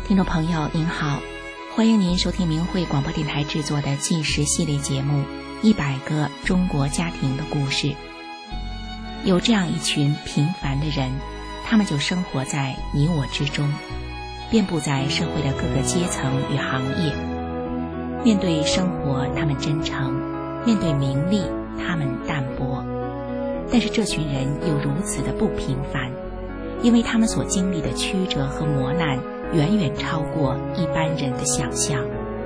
听众朋友您好，欢迎您收听明慧广播电台制作的纪实系列节目《100个中国家庭的故事》。有这样一群平凡的人，他们就生活在你我之中，遍布在社会的各个阶层与行业。面对生活他们真诚，面对名利他们淡薄。但是这群人又如此的不平凡，因为他们所经历的曲折和磨难远远超过一般人的想象。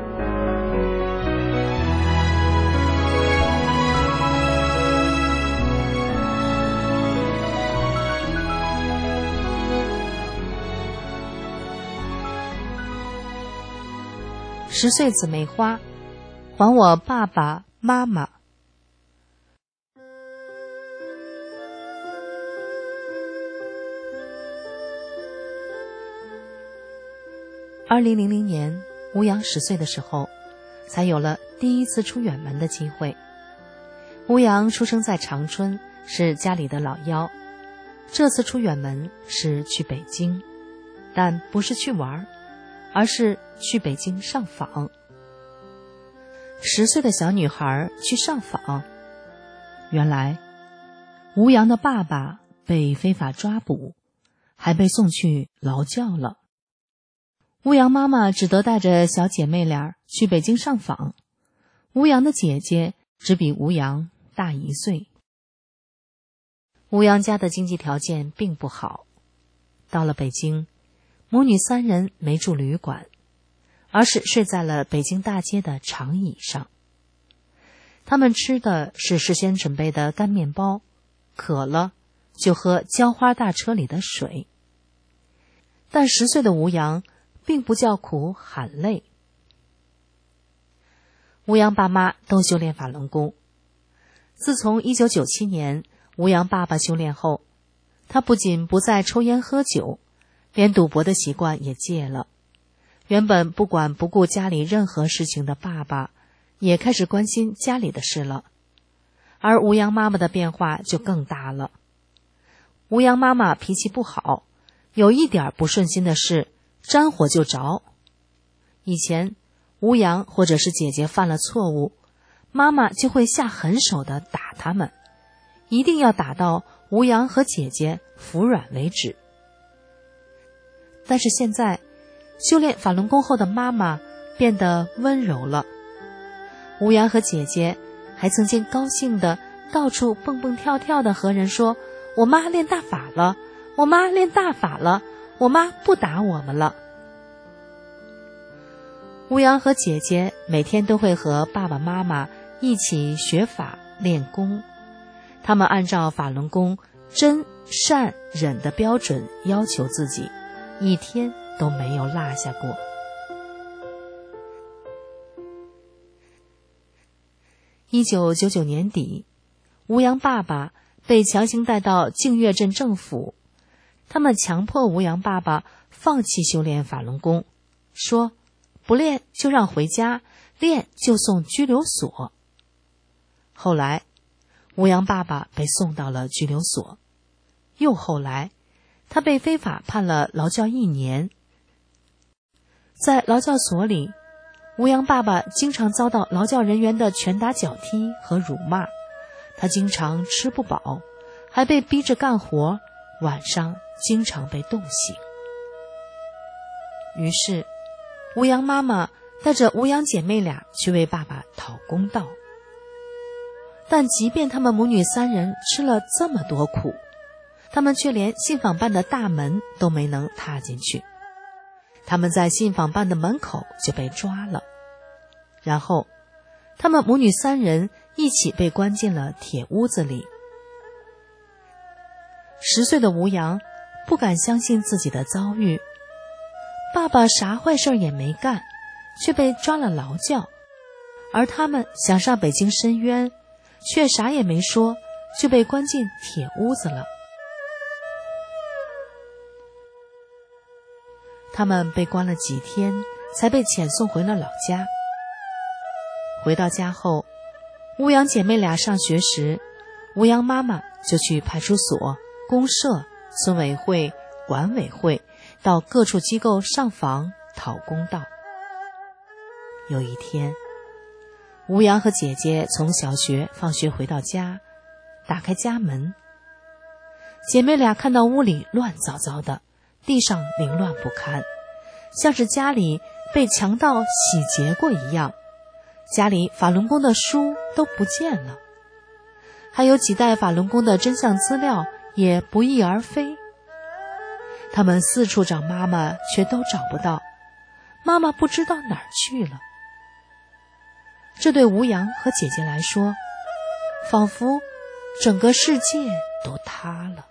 10岁姊妹花，还我爸爸妈妈。2000年，吴阳10岁的时候，才有了第一次出远门的机会。吴阳出生在长春，是家里的老幺。这次出远门是去北京，但不是去玩，而是去北京上访。10岁的小女孩去上访，原来吴阳的爸爸被非法抓捕，还被送去劳教了。吴阳妈妈只得带着小姐妹俩去北京上访。吴阳的姐姐只比吴阳大1岁。吴阳家的经济条件并不好，到了北京，母女3人没住旅馆，而是睡在了北京大街的长椅上。他们吃的是事先准备的干面包，渴了就喝浇花大车里的水。但10岁的吴阳并不叫苦喊累。吴阳爸妈都修炼法轮功。自从1997年吴阳爸爸修炼后，他不仅不再抽烟喝酒，连赌博的习惯也戒了。原本不管不顾家里任何事情的爸爸，也开始关心家里的事了。而吴阳妈妈的变化就更大了。吴阳妈妈脾气不好，有一点不顺心的事，沾火就着。以前吴阳或者是姐姐犯了错误，妈妈就会下狠手的打他们，一定要打到吴阳和姐姐服软为止。但是现在修炼法轮功后的妈妈变得温柔了。吴阳和姐姐还曾经高兴的到处蹦蹦跳跳的和人说，我妈练大法了，我妈练大法了，我妈不打我们了。吴阳和姐姐每天都会和爸爸妈妈一起学法练功，他们按照法轮功真善忍的标准要求自己，一天都没有落下过。1999年底，吴阳爸爸被强行带到净月镇政府，他们强迫吴阳爸爸放弃修炼法轮功，说不练就让回家，练就送拘留所。后来吴阳爸爸被送到了拘留所，又后来他被非法判了劳教1年。在劳教所里，吴阳爸爸经常遭到劳教人员的拳打脚踢和辱骂，他经常吃不饱，还被逼着干活，晚上经常被冻醒。于是吴阳妈妈带着吴阳姐妹俩去为爸爸讨公道。但即便他们母女3人吃了这么多苦，他们却连信访办的大门都没能踏进去。他们在信访办的门口就被抓了，然后他们母女3人一起被关进了铁屋子里。10岁的吴阳不敢相信自己的遭遇，爸爸啥坏事也没干，却被抓了劳教，而他们想上北京申冤，却啥也没说，就被关进铁屋子了。他们被关了几天，才被遣送回了老家。回到家后，吴阳姐妹俩上学时，吴阳妈妈就去派出所、公社、村委会、管委会到各处机构上访讨公道。有一天，吴阳和姐姐从小学放学回到家，打开家门，姐妹俩看到屋里乱糟糟的，地上凌乱不堪，像是家里被强盗洗劫过一样，家里法轮功的书都不见了，还有几袋法轮功的真相资料也不翼而飞。他们四处找妈妈，却都找不到，妈妈不知道哪儿去了。这对吴阳和姐姐来说，仿佛整个世界都塌了。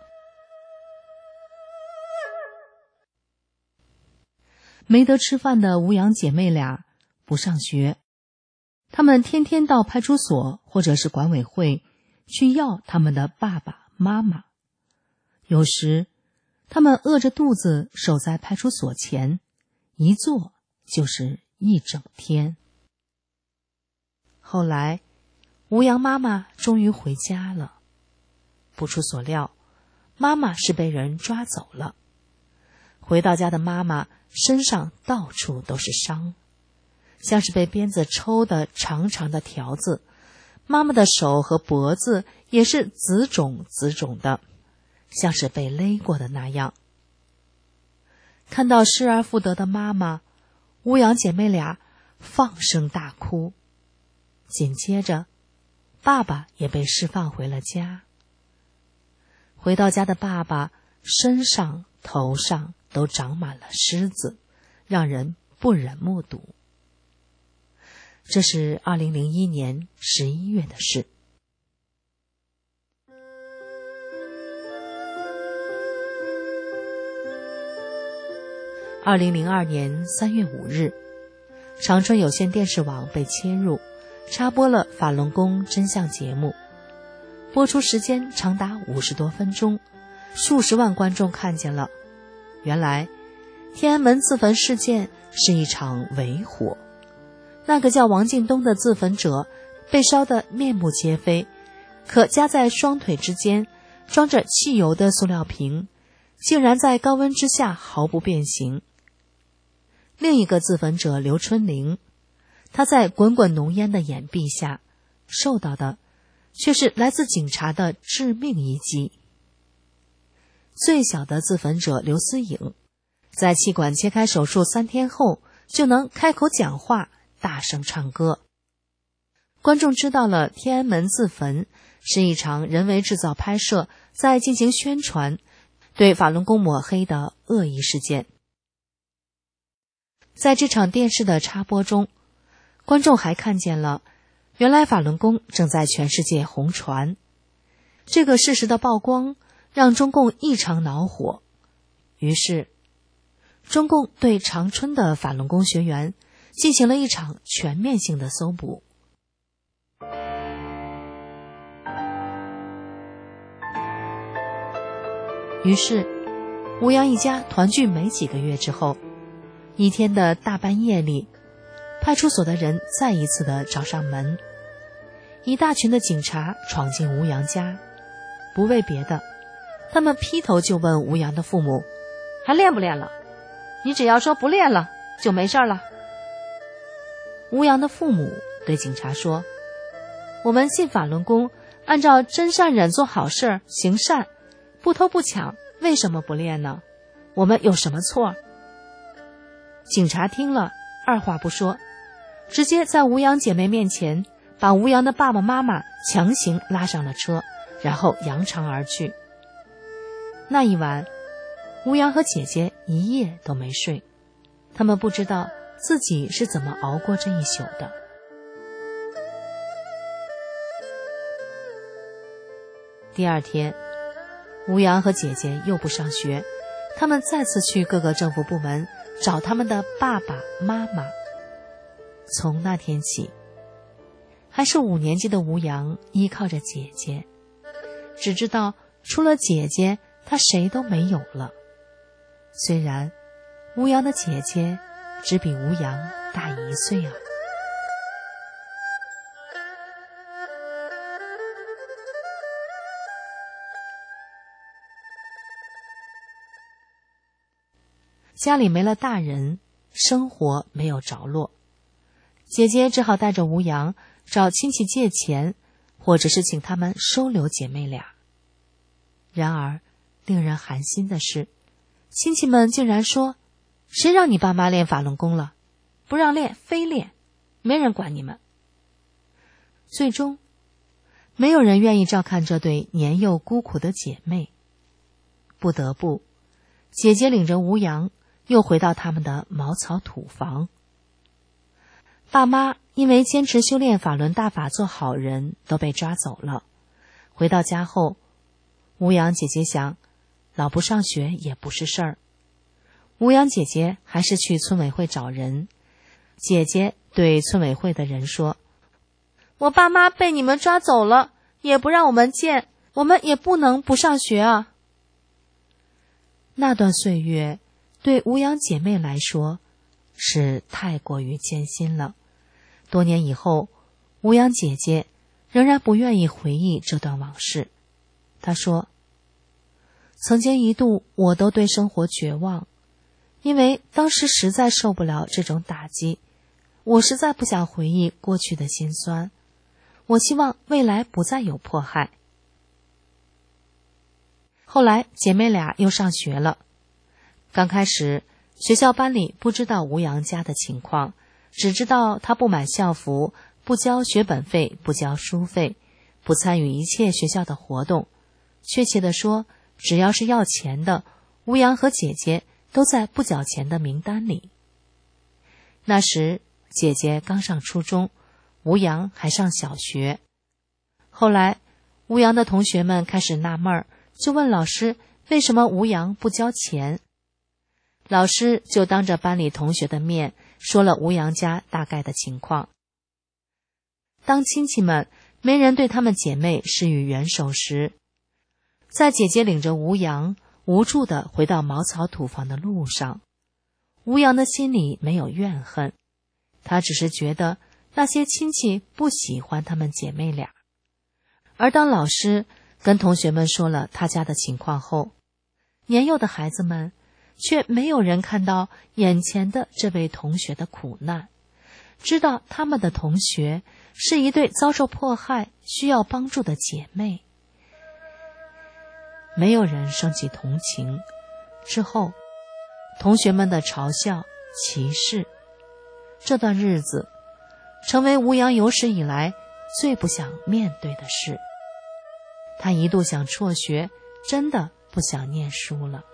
没得吃饭的吴阳姐妹俩不上学，她们天天到派出所或者是管委会去要他们的爸爸妈妈。有时他们饿着肚子守在派出所前，一坐就是一整天。后来吴阳妈妈终于回家了，不出所料，妈妈是被人抓走了。回到家的妈妈身上到处都是伤，像是被鞭子抽的长长的条子，妈妈的手和脖子也是紫肿紫肿的，像是被勒过的那样。看到失而复得的妈妈，吴阳姐妹俩放声大哭。紧接着，爸爸也被释放回了家。回到家的爸爸身上头上都长满了虱子，让人不忍目睹。这是2001年11月的事。2002年3月5日，长春有线电视网被切入，插播了法轮功真相节目，播出时间长达50多分钟，数十万观众看见了。原来天安门自焚事件是一场伪火，那个叫王进东的自焚者被烧得面目皆非，可夹在双腿之间装着汽油的塑料瓶竟然在高温之下毫不变形。另一个自焚者刘春玲，他在滚滚浓烟的掩蔽下受到的却是来自警察的致命一击。最小的自焚者刘思颖，在气管切开手术3天后就能开口讲话，大声唱歌。观众知道了天安门自焚是一场人为制造拍摄，在进行宣传，对法轮功抹黑的恶意事件。在这场电视的插播中，观众还看见了原来法轮功正在全世界红传。这个事实的曝光让中共异常恼火，于是中共对长春的法轮功学员进行了一场全面性的搜捕。于是吴阳一家团聚没几个月之后，一天的大半夜里，派出所的人再一次的找上门，一大群的警察闯进吴阳家，不为别的，他们劈头就问吴阳的父母，还练不练了？你只要说不练了就没事了。吴阳的父母对警察说，我们信法轮功，按照真善忍做好事行善，不偷不抢，为什么不练呢？我们有什么错？警察听了二话不说，直接在吴阳姐妹面前把吴阳的爸爸妈妈强行拉上了车，然后扬长而去。那一晚，吴阳和姐姐一夜都没睡，他们不知道自己是怎么熬过这一宿的。第二天，吴阳和姐姐又不上学，他们再次去各个政府部门找他们的爸爸妈妈。从那天起，还是5年级的吴阳依靠着姐姐，只知道除了姐姐，他谁都没有了。虽然吴阳的姐姐只比吴阳大1岁啊。家里没了大人， 生活没有着落。姐姐只好带着吴阳找亲戚借钱，或者是请他们收留姐妹俩。然而令人寒心的是，亲戚们竟然说，谁让你爸妈练法轮功了？不让练非练，没人管你们。最终没有人愿意照看这对年幼孤苦的姐妹，不得不，姐姐领着吴阳又回到他们的茅草土房。爸妈因为坚持修炼法轮大法做好人，都被抓走了。回到家后，吴阳姐姐想，老不上学也不是事儿。吴阳姐姐还是去村委会找人。姐姐对村委会的人说，我爸妈被你们抓走了，也不让我们见，我们也不能不上学啊。那段岁月对吴阳姐妹来说是太过于艰辛了。多年以后，吴阳姐姐仍然不愿意回忆这段往事。她说，曾经一度我都对生活绝望，因为当时实在受不了这种打击，我实在不想回忆过去的辛酸，我希望未来不再有迫害。后来姐妹俩又上学了，刚开始学校班里不知道吴阳家的情况，只知道他不买校服，不交学本费，不交书费，不参与一切学校的活动。确切地说，只要是要钱的，吴阳和姐姐都在不缴钱的名单里。那时姐姐刚上初中，吴阳还上小学。后来吴阳的同学们开始纳闷，就问老师为什么吴阳不交钱。老师就当着班里同学的面说了吴阳家大概的情况。当亲戚们没人对他们姐妹施予援手时，在姐姐领着吴阳无助地回到茅草土房的路上，吴阳的心里没有怨恨，他只是觉得那些亲戚不喜欢他们姐妹俩。而当老师跟同学们说了他家的情况后，年幼的孩子们却没有人看到眼前的这位同学的苦难，知道他们的同学是一对遭受迫害需要帮助的姐妹。没有人升起同情。之后同学们的嘲笑、歧视，这段日子成为吴阳有史以来最不想面对的事。他一度想辍学，真的不想念书了。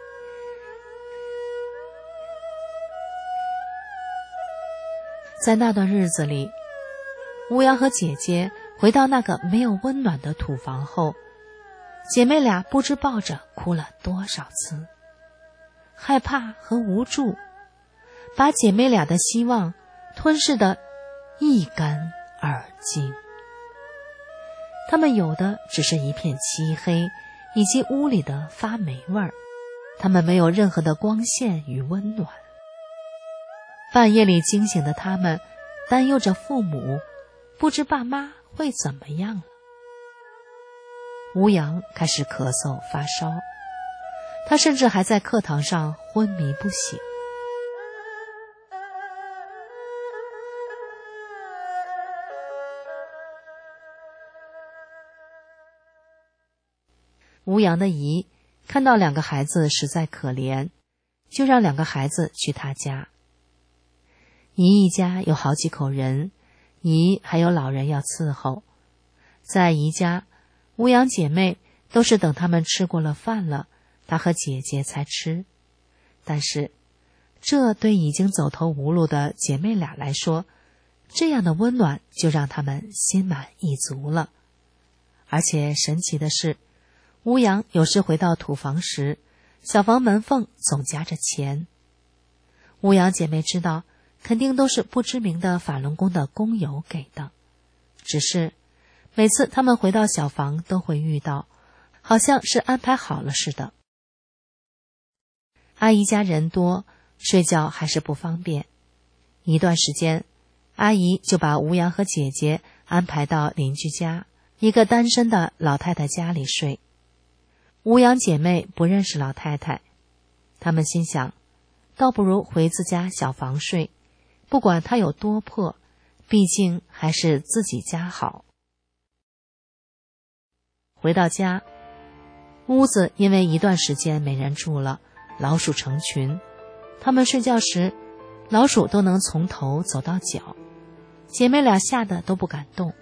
在那段日子里，吴阳和姐姐回到那个没有温暖的土房后，姐妹俩不知抱着哭了多少次。害怕和无助把姐妹俩的希望吞噬得一干二净。她们有的只是一片漆黑，以及屋里的发霉味儿，她们没有任何的光线与温暖。半夜里惊醒的她们担忧着父母，不知爸妈会怎么样了。吴阳开始咳嗽发烧，他甚至还在课堂上昏迷不醒。吴阳的姨看到两个孩子实在可怜，就让两个孩子去他家。姨一家有好几口人，姨还有老人要伺候。在姨家，吴阳姐妹都是等他们吃过了饭了，她和姐姐才吃。但是这对已经走投无路的姐妹俩来说，这样的温暖就让她们心满意足了。而且神奇的是，吴阳有时回到土房时，小房门缝总夹着钱。吴阳姐妹知道肯定都是不知名的法轮功的工友给的，只是每次他们回到小房都会遇到，好像是安排好了似的。阿姨家人多，睡觉还是不方便。一段时间，阿姨就把吴阳和姐姐安排到邻居家一个单身的老太太家里睡。吴阳姐妹不认识老太太，她们心想， 倒不如回自家小房睡，不管它有多破，毕竟还是自己家好。回到家，屋子因为一段时间没人住了，老鼠成群。他们睡觉时，老鼠都能从头走到脚，姐妹俩吓得都不敢动。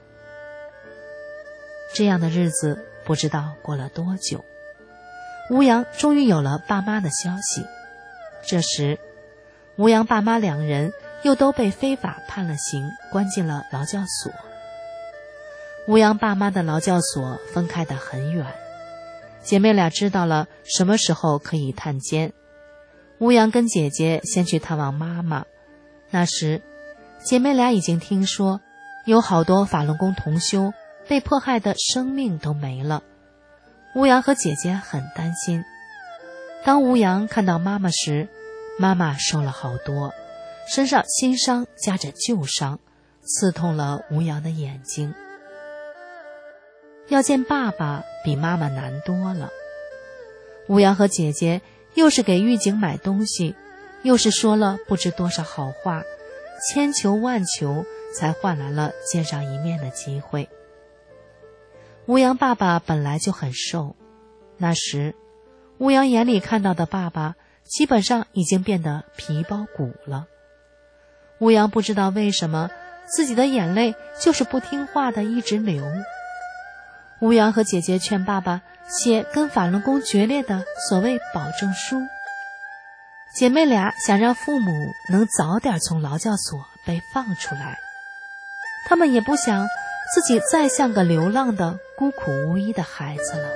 这样的日子不知道过了多久，吴阳终于有了爸妈的消息。这时，吴阳爸妈两人又都被非法判了刑，关进了劳教所。吴阳爸妈的劳教所分开得很远，姐妹俩知道了什么时候可以探监。吴阳跟姐姐先去探望妈妈，那时姐妹俩已经听说有好多法轮功同修被迫害的生命都没了。吴阳和姐姐很担心。当吴阳看到妈妈时，妈妈瘦了好多，身上新伤夹着旧伤，刺痛了吴阳的眼睛。要见爸爸比妈妈难多了。吴阳和姐姐又是给狱警买东西，又是说了不知多少好话，千求万求才换来了见上一面的机会。吴阳爸爸本来就很瘦，那时吴阳眼里看到的爸爸基本上已经变得皮包骨了。吴阳不知道为什么自己的眼泪就是不听话的一直流。吴阳和姐姐劝爸爸写跟法轮功决裂的所谓保证书，姐妹俩想让父母能早点从劳教所被放出来，他们也不想自己再像个流浪的孤苦无依的孩子了。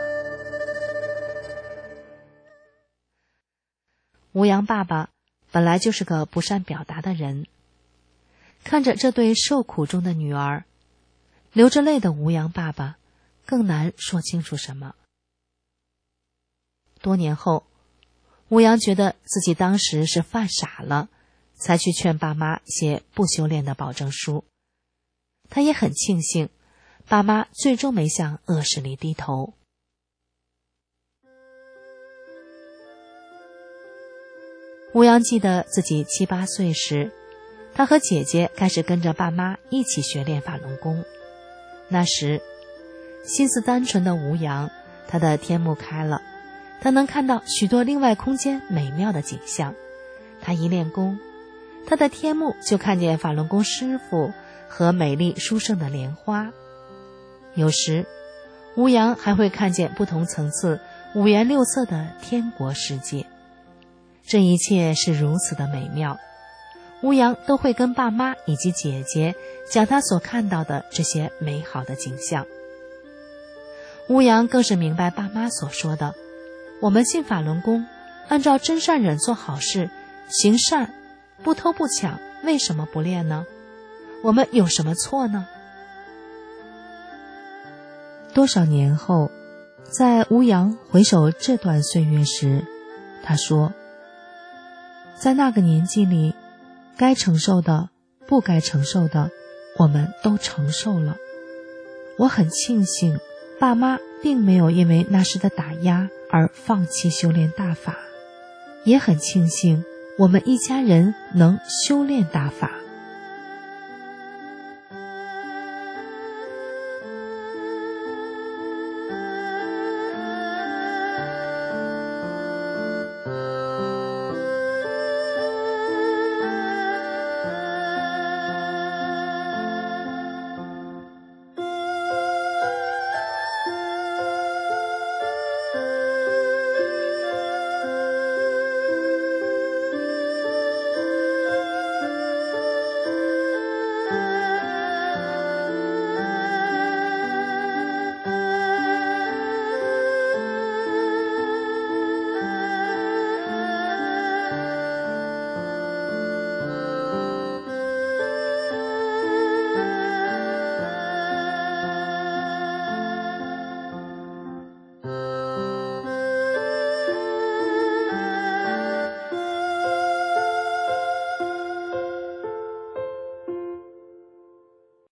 吴阳爸爸本来就是个不善表达的人，看着这对受苦中的女儿，流着泪的吴阳爸爸更难说清楚什么。多年后，吴阳觉得自己当时是犯傻了，才去劝爸妈写不修炼的保证书。他也很庆幸，爸妈最终没向恶势力低头。吴阳记得自己7、8岁时，他和姐姐开始跟着爸妈一起学练法轮功。那时心思单纯的吴阳，他的天目开了，他能看到许多另外空间美妙的景象。他一练功，他的天目就看见法轮功师父和美丽殊胜的莲花。有时吴阳还会看见不同层次五颜六色的天国世界。这一切是如此的美妙，吴阳都会跟爸妈以及姐姐讲他所看到的这些美好的景象。吴阳更是明白爸妈所说的，我们信法轮功，按照真善忍做好事，行善，不偷不抢，为什么不练呢？我们有什么错呢？多少年后，在吴阳回首这段岁月时，他说，在那个年纪里，该承受的，不该承受的，我们都承受了。我很庆幸爸妈并没有因为那时的打压而放弃修炼大法，也很庆幸我们一家人能修炼大法。